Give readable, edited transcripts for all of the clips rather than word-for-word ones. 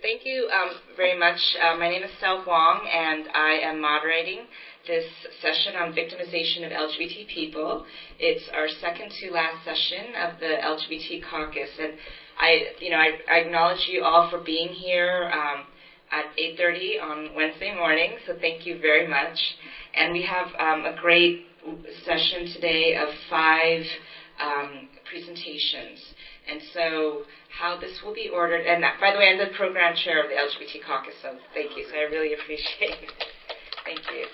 Thank you very much. My name is Sel Huang, and I am moderating this session on victimization of LGBT people. It's our second to last session of the LGBT caucus, and I acknowledge you all for being here at 8:30 on Wednesday morning, so thank you very much. And we have a great session today of 5 presentations. And so how this will be ordered, and by the way, I'm the program chair of the LGBT caucus, so thank you. So I really appreciate it. Thank you.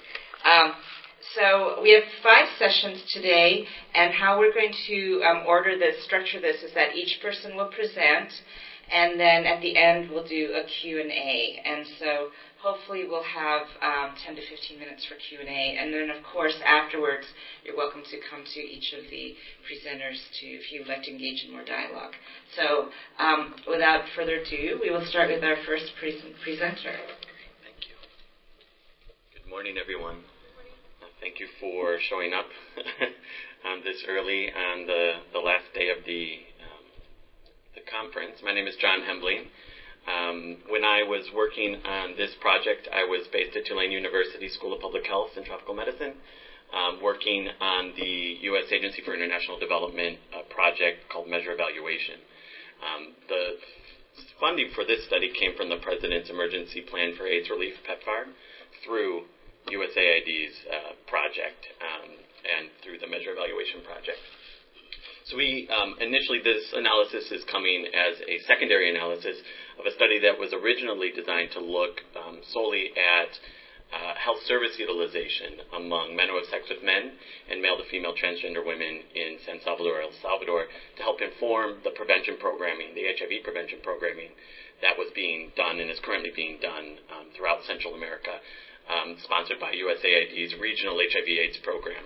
So we have 5 sessions today, and how we're going to structure this is that each person will present, and then at the end we'll do a Q&A. And so hopefully we'll have 10 to 15 minutes for Q&A, and then of course afterwards you're welcome to come to each of the presenters if you'd like to engage in more dialogue. So without further ado, we will start with our first presenter. Thank you. Good morning, everyone. Thank you for showing up this early on the last day of the conference. My name is John Hembling. When I was working on this project, I was based at Tulane University School of Public Health and Tropical Medicine, working on the U.S. Agency for International Development project called Measure Evaluation. The funding for this study came from the President's Emergency Plan for AIDS Relief, PEPFAR, through USAID's project and through the Measure Evaluation project. So initially this analysis is coming as a secondary analysis of a study that was originally designed to look solely at health service utilization among men who have sex with men and male-to-female transgender women in San Salvador, El Salvador, to help inform the prevention programming, the HIV prevention programming that was being done and is currently being done throughout Central America, sponsored by USAID's Regional HIV/AIDS Program.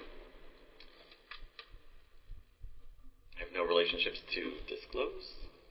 I have no relationships to disclose.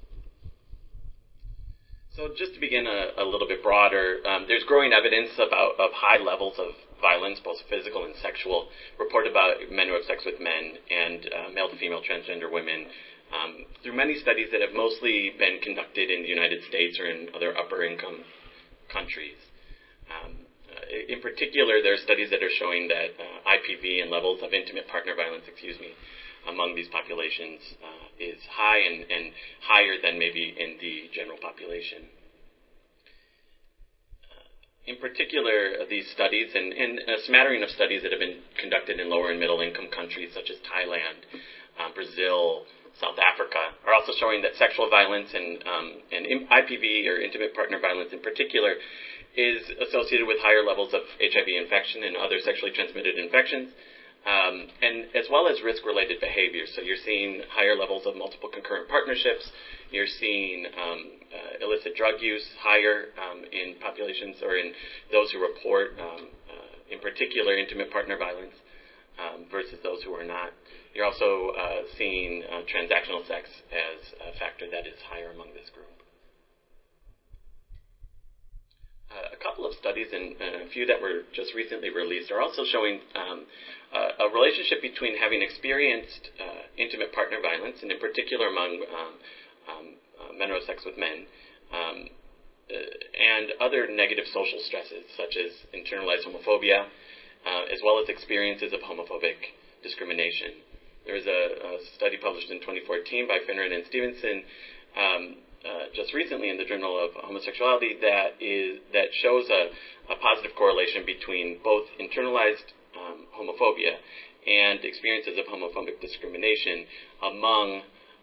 So just to begin a little bit broader, there's growing evidence of high levels of violence, both physical and sexual, reported by men who have sex with men and male-to-female transgender women through many studies that have mostly been conducted in the United States or in other upper-income countries. In particular, there are studies that are showing that IPV and levels of intimate partner violence, among these populations is high and higher than maybe in the general population. In particular, these studies and a smattering of studies that have been conducted in lower and middle income countries such as Thailand, Brazil, South Africa are also showing that sexual violence and IPV or intimate partner violence in particular is associated with higher levels of HIV infection and other sexually transmitted infections. And as well as risk-related behaviors. So you're seeing higher levels of multiple concurrent partnerships. You're seeing illicit drug use higher in populations or in those who report, in particular, intimate partner violence versus those who are not. You're also seeing transactional sex as a factor that is higher among this group. A couple of studies and a few that were just recently released are also showing a relationship between having experienced intimate partner violence, and in particular among men who have sex with men, and other negative social stresses such as internalized homophobia, as well as experiences of homophobic discrimination. There was a study published in 2014 by Finneran and Stevenson just recently in the Journal of Homosexuality that shows a positive correlation between both internalized homophobia and experiences of homophobic discrimination among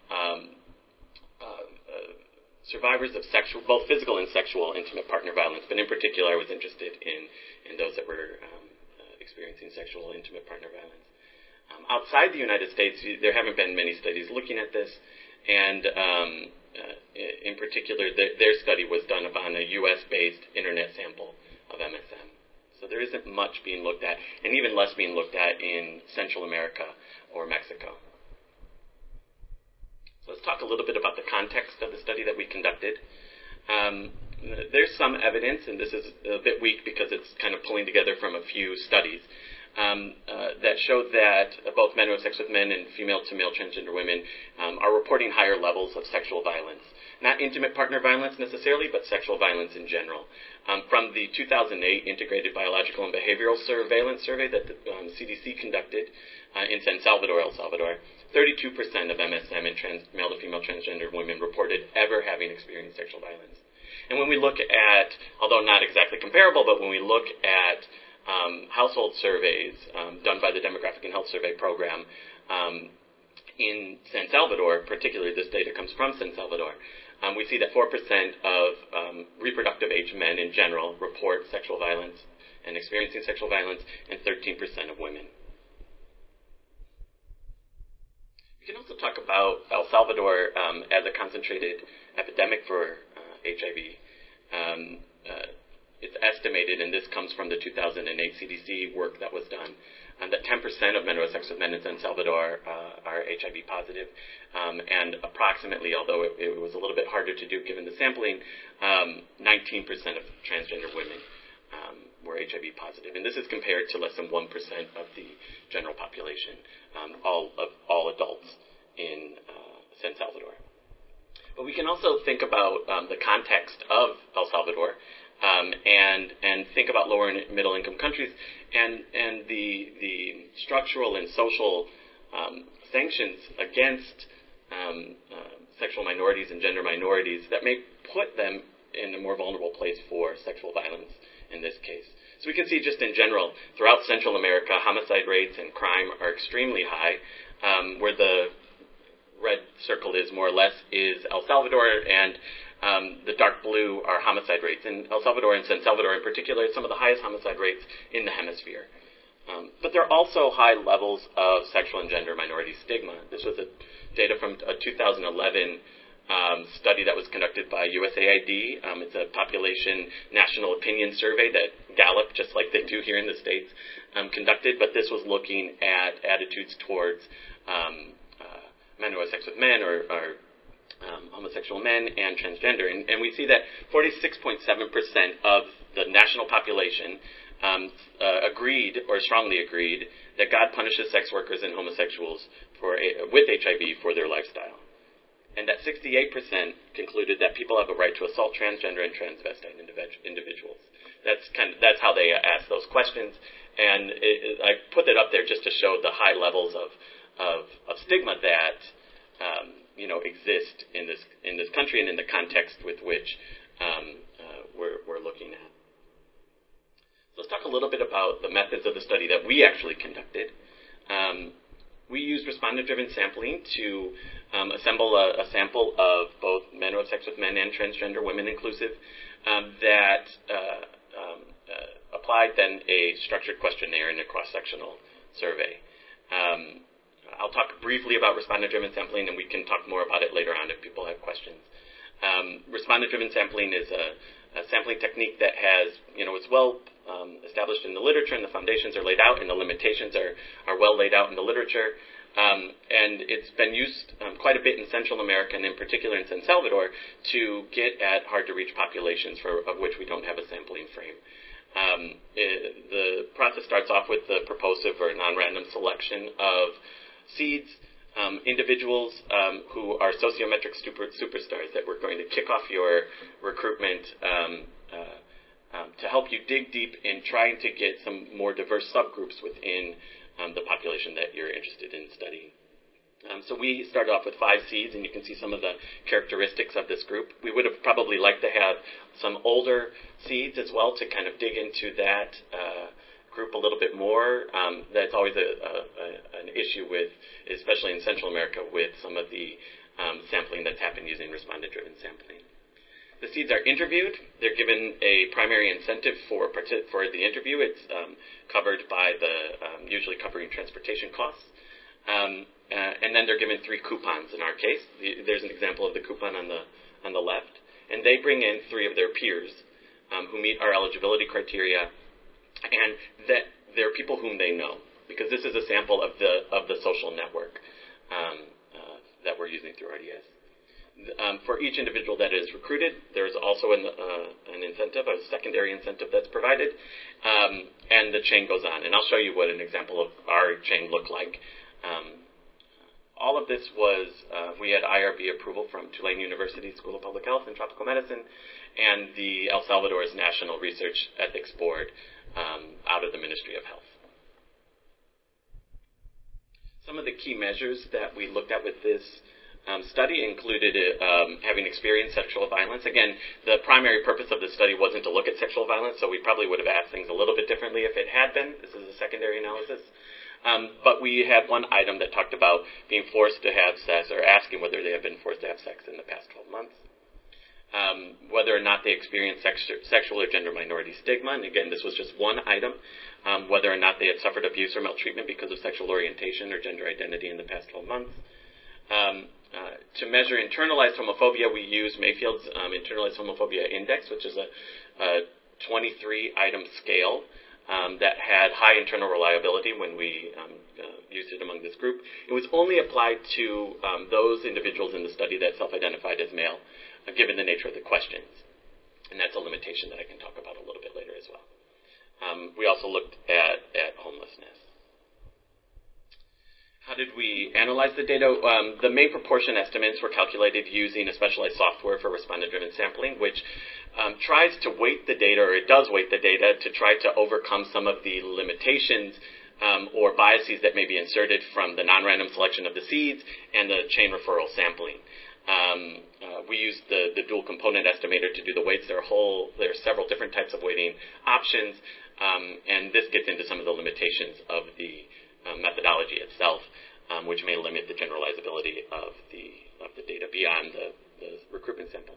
survivors of both physical and sexual intimate partner violence. But in particular, I was interested in those that were experiencing sexual intimate partner violence. Outside the United States, there haven't been many studies looking at this, and in particular, their study was done upon a U.S.-based internet sample of MSM. So there isn't much being looked at, and even less being looked at in Central America or Mexico. So let's talk a little bit about the context of the study that we conducted. There's some evidence, and this is a bit weak because it's kind of pulling together from a few studies, that showed that both men who have sex with men and female-to-male transgender women are reporting higher levels of sexual violence. Not intimate partner violence necessarily, but sexual violence in general. From the 2008 Integrated Biological and Behavioral Surveillance Survey that the CDC conducted in San Salvador, El Salvador, 32% of MSM and male to female transgender women reported ever having experienced sexual violence. And when we look at, although not exactly comparable, but when we look at household surveys done by the Demographic and Health Survey Program in San Salvador, particularly this data comes from San Salvador, we see that 4% of reproductive age men in general report sexual violence and experiencing sexual violence, and 13% of women. We can also talk about El Salvador as a concentrated epidemic for HIV. It's estimated, and this comes from the 2008 CDC work that was done, that 10% of men who have sex with men in San Salvador are HIV positive, and approximately, although it was a little bit harder to do given the sampling, 19% of transgender women were HIV positive. And this is compared to less than 1% of the general population, all adults in San Salvador. But we can also think about the context of El Salvador, and think about lower and middle income countries and the structural and social sanctions against sexual minorities and gender minorities that may put them in a more vulnerable place for sexual violence in this case. So we can see just in general, throughout Central America, homicide rates and crime are extremely high. Where the red circle is more or less is El Salvador, and the dark blue are homicide rates. In El Salvador and San Salvador in particular, some of the highest homicide rates in the hemisphere. But there are also high levels of sexual and gender minority stigma. This was data from a 2011 study that was conducted by USAID. It's a population national opinion survey that Gallup, just like they do here in the States, conducted. But this was looking at attitudes towards men who have sex with men or homosexual men and transgender. And we see that 46.7% of the national population agreed or strongly agreed that God punishes sex workers and homosexuals with HIV for their lifestyle. And that 68% concluded that people have a right to assault transgender and transvestite individuals. That's how they ask those questions. And I put that up there just to show the high levels of stigma that exist in this country and in the context with which we're looking at. So let's talk a little bit about the methods of the study that we actually conducted. We used responder-driven sampling to assemble a sample of both men who have sex with men and transgender women inclusive that applied then a structured questionnaire and a cross-sectional survey. I'll talk briefly about responder-driven sampling, and we can talk more about it later on if people have questions. Responder-driven sampling is a sampling technique that has, it's well established in the literature, and the foundations are laid out, and the limitations are well laid out in the literature. And it's been used quite a bit in Central America, and in particular in San Salvador, to get at hard-to-reach populations of which we don't have a sampling frame. The process starts off with the purposive or non-random selection of seeds, individuals who are sociometric superstars that we're going to kick off your recruitment to help you dig deep in trying to get some more diverse subgroups within the population that you're interested in studying. So we started off with 5 seeds, and you can see some of the characteristics of this group. We would have probably liked to have some older seeds as well to kind of dig into that group a little bit more. That's always an issue with, especially in Central America, with some of the sampling that's happened using responder-driven sampling. The seeds are interviewed. They're given a primary incentive for the interview. It's covered by usually covering transportation costs. And then they're given 3 coupons in our case. There's an example of the coupon on the left. And they bring in 3 of their peers who meet our eligibility criteria, and that they're people whom they know, because this is a sample of the social network that we're using through RDS. For each individual that is recruited, there's also an incentive, a secondary incentive that's provided, and the chain goes on. And I'll show you what an example of our chain looked like. All of this was, we had IRB approval from Tulane University School of Public Health and Tropical Medicine and the El Salvador's National Research Ethics Board out of the Ministry of Health. Some of the key measures that we looked at with this study included having experienced sexual violence. Again, the primary purpose of the study wasn't to look at sexual violence, so we probably would have asked things a little bit differently if it had been. This is a secondary analysis. But we had one item that talked about being forced to have sex or asking whether they have been forced to have sex in the past 12 months. Whether or not they experienced sexual or gender minority stigma, and again, this was just one item. Whether or not they had suffered abuse or maltreatment because of sexual orientation or gender identity in the past 12 months. To measure internalized homophobia, we used Mayfield's Internalized Homophobia Index, which is a 23-item scale that had high internal reliability when we used it among this group. It was only applied to those individuals in the study that self-identified as male, given the nature of the questions. And that's a limitation that I can talk about a little bit later as well. We also looked at homelessness. How did we analyze the data? The main proportion estimates were calculated using a specialized software for respondent-driven sampling, which tries to weight the data, or it does weight the data, to try to overcome some of the limitations or biases that may be inserted from the non-random selection of the seeds and the chain referral sampling. We used the dual component estimator to do the weights. There are several different types of weighting options, and this gets into some of the limitations of the methodology itself, which may limit the generalizability of the data beyond the recruitment sample.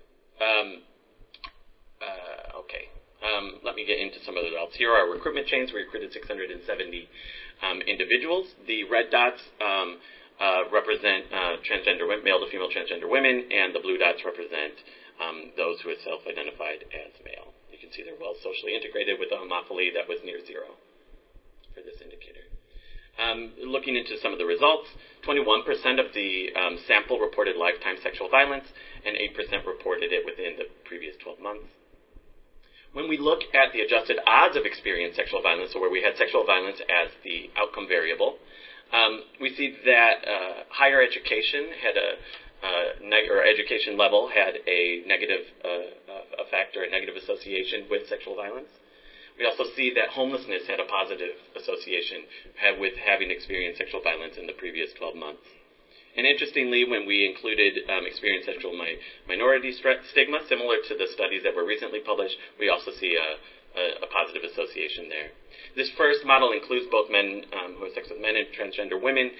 Let me get into some of the results. Here are our recruitment chains. We recruited 670 individuals. The red dots represent male to female transgender women, and the blue dots represent those who have self-identified as male. You can see they're well socially integrated with a homophily that was near zero for this indicator. Looking into some of the results, 21% of the sample reported lifetime sexual violence, and 8% reported it within the previous 12 months. When we look at the adjusted odds of experienced sexual violence, or where we had sexual violence as the outcome variable, we see that higher education had or education level had a negative effect or a negative association with sexual violence. We also see that homelessness had a positive association with having experienced sexual violence in the previous 12 months. And interestingly, when we included experienced sexual minority stigma, similar to the studies that were recently published, we also see a positive association there. This first model includes both men who have sex with men and transgender women,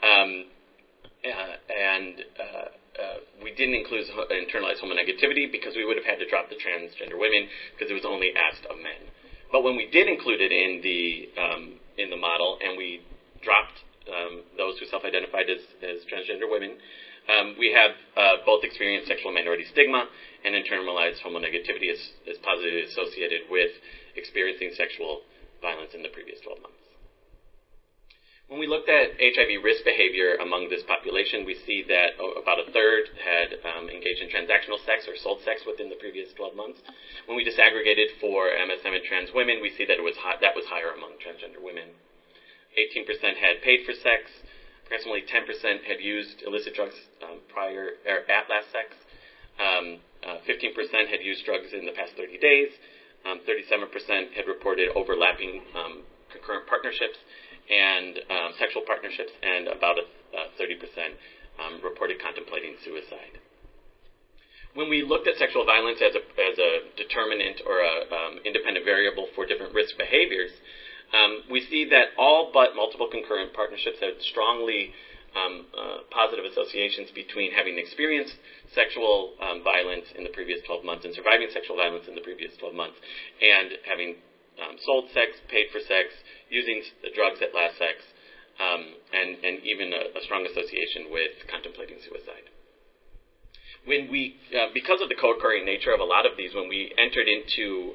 we didn't include internalized homonegativity because we would have had to drop the transgender women because it was only asked of men. But when we did include it in the model, and we dropped those who self-identified as transgender women, we have both experienced sexual minority stigma and internalized homonegativity is positively associated with experiencing sexual violence in the previous 12 months. When we looked at HIV risk behavior among this population, we see that about a third had engaged in transactional sex or sold sex within the previous 12 months. When we disaggregated for MSM and trans women, we see that that was higher among transgender women. 18% had paid for sex. Approximately 10% had used illicit drugs prior or at last sex. 15% had used drugs in the past 30 days. 37% had reported overlapping concurrent partnerships and sexual partnerships, and about 30% reported contemplating suicide. When we looked at sexual violence as a determinant or a independent variable for different risk behaviors, we see that all but multiple concurrent partnerships had strongly positive associations between having experienced sexual violence in the previous 12 months and surviving sexual violence in the previous 12 months, and having sold sex, paid for sex, using the drugs at last sex, and even a strong association with contemplating suicide. When we, because of the co-occurring nature of a lot of these, when we entered into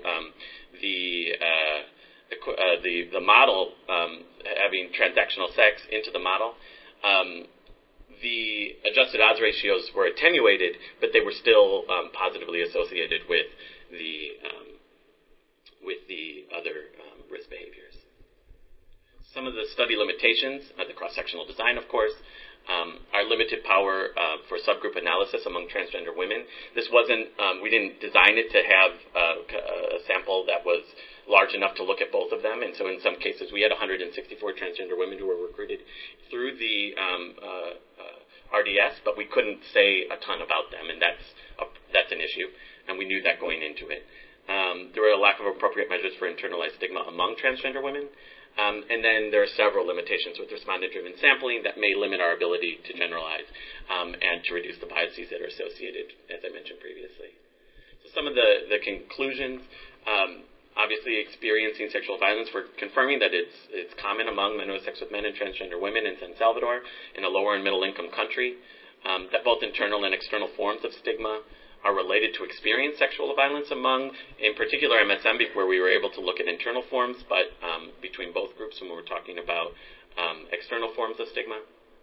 the model, having transactional sex into the model, the adjusted odds ratios were attenuated, but they were still positively associated with the other risk behaviors. Some of the study limitations, the cross-sectional design, of course, our limited power for subgroup analysis among transgender women. This wasn't, we didn't design it to have a sample that was large enough to look at both of them, and so in some cases we had 164 transgender women who were recruited through the RDS, but we couldn't say a ton about them, and that's an issue, and we knew that going into it. There were a lack of appropriate measures for internalized stigma among transgender women. And then there are several limitations with respondent-driven sampling that may limit our ability to generalize and to reduce the biases that are associated, as I mentioned previously. So some of the conclusions, obviously experiencing sexual violence, we're confirming that it's common among men who have sex with men and transgender women in San Salvador, in a lower and middle-income country, that both internal and external forms of stigma are related to experienced sexual violence among, in particular, MSM, where we were able to look at internal forms, but between both groups when we were talking about external forms of stigma.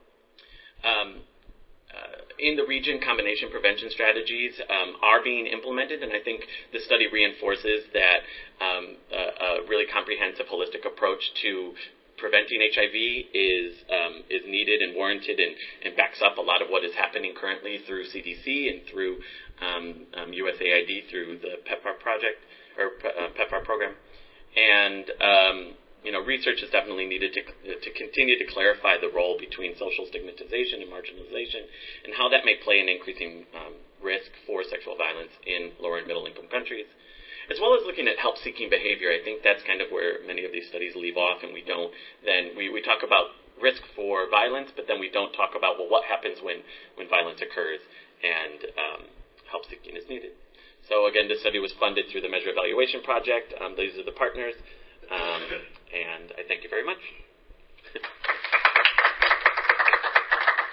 In the region, combination prevention strategies are being implemented, and I think the study reinforces that a really comprehensive, holistic approach to preventing HIV is needed and warranted and backs up a lot of what is happening currently through CDC and through USAID through the PEPFAR project or PEPFAR program. And research is definitely needed to continue to clarify the role between social stigmatization and marginalization and how that may play an increasing risk for sexual violence in lower and middle income countries, as well as looking at help-seeking behavior. I think that's kind of where many of these studies leave off, and we talk about risk for violence, but then we don't talk about, well, what happens when violence occurs, and help-seeking is needed. So again, this study was funded through the Measure Evaluation Project. These are the partners, and I thank you very much.